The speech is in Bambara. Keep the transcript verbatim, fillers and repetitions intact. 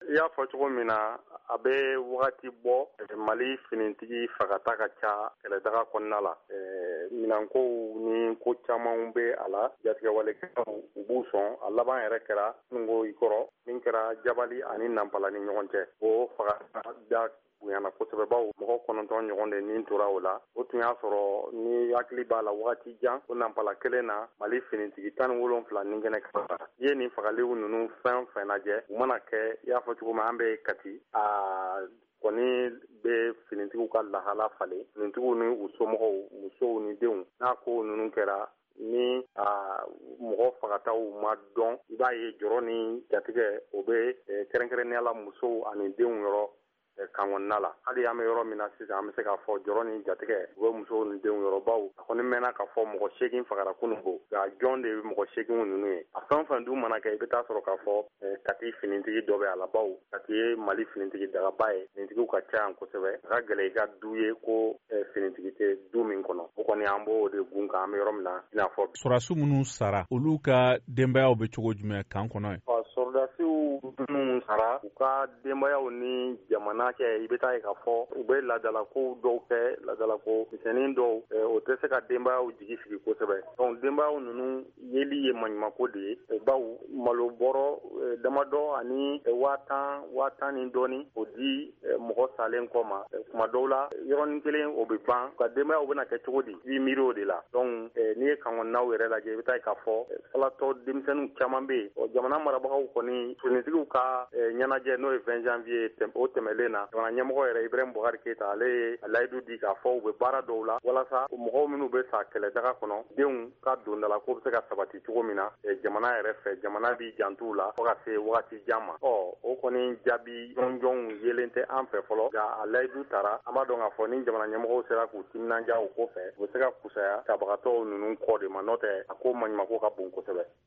i y'a fɔ cogo min na a bɛ wagati bɔ Mali finitigi fagata ka ca kɛlɛdaga kɔnɔna la. Minankow ni ko camanw bɛ a la, jatigɛwalekɛlaw u b'u sɔn, a laban yɛrɛ kɛra Singo i kɔrɔ min kɛra Jabali ani Nampala ni ɲɔgɔn cɛ. O fagata da bonyana kosɛbɛ baw mɔgɔ kɔnɔntɔn ɲɔgɔn de nin tora o la. O tun y'a sɔrɔ ni hakili b'a la wagati jan o Nampala kelen na Mali finitigi tan ni wolonwula ni kɛnɛ kɛra. I ye nin fagaliw ninnu fɛn fɛn lajɛ u mana kɛ i y'a fɔ cogo min an bɛ Kati a kɔni bɛ finitigiw ka lahala falen, finitigiw ni u somɔgɔw musow ni denw n'a ko ninnu kɛra ni a mɔgɔ fagataw ma dɔn i b'a ye jɔrɔ ni jatigɛ o bɛ kɛrɛnkɛrɛnnenya la musow ani denw yɔrɔ kan kɔnɔna la. Hali an bɛ yɔrɔ min na sisan an bɛ se k'a fɔ jɔrɔ ni jatigɛ u bɛ musow ni denw yɔrɔ baw a kɔni mɛnna k'a fɔ mɔgɔ seegin fagara kununko nka jɔn de ye mɔgɔ seegin ninnu ye. A fɛn fɛn dun mana kɛ i bɛ taa sɔrɔ k'a fɔ Kati finitigi dɔ bɛ a la baw Kati ye Mali finitigi dagaba ye finitigiw ka ca yan kosɛbɛ a ka gɛlɛn i ka du ye ko finitigi tɛ du min kɔnɔ o kɔni an b'o de gun kan an bɛ yɔrɔ min na i n'a fɔ sɔrɔdasiw minnu sara olu ka denbayaw bɛ cogo jumɛn kan kɔnɔ ye? Sɔrɔdasiw minnu sara u ka denbayaw ni jamana kɛ i bɛ taa ye k'a fɔ u bɛ ladalako dɔw kɛ ladalako misɛnnin dɔw o tɛ se ka denbayaw jigi sigi kosɛbɛ. Donc denbayaw ninnu yeli ye maɲumako de ye baw malo bɔrɔ damadɔ ani waa tan waa tan ni dɔɔni o di mɔgɔ salen kɔ ma kuma dɔw la yɔrɔnin kelen o bɛ ban ka denbayaw bɛna kɛ cogo di i miiri o de la. Donc n'i ye kankɔnɔnaw yɛrɛ lajɛ i bɛ taa ye k'a fɔ falatɔ denmisɛnninw caman bɛ yen jamana marabagaw kɔni finitigiw ka ɲɛnajɛ n'o ye vingt janvier o tɛmɛlen na jamana ɲɛmɔgɔ yɛrɛ Ibrahim Boubacar Keita ale ye layidu di k'a fɔ u bɛ baara dɔw la walasa mɔgɔw minnu bɛ sa kɛlɛdaga kɔnɔ denw ka dondala ko bɛ se ka sabati cogo min na jamana yɛrɛ fɛ jamana b'i jantu la fo ka se wagati jan ma. Ɔ o kɔni jaabi jɔnjɔnw yelen tɛ an fɛ fɔlɔ nka a layidu taara an b'a dɔn k'a fɔ ni jamana ɲɛmɔgɔw sera k'u timinanja o ko fɛ u bɛ se ka kusaya tabagatɔw ninnu kɔ de ma n'o tɛ a ko maɲumako ka bon kosɛbɛ.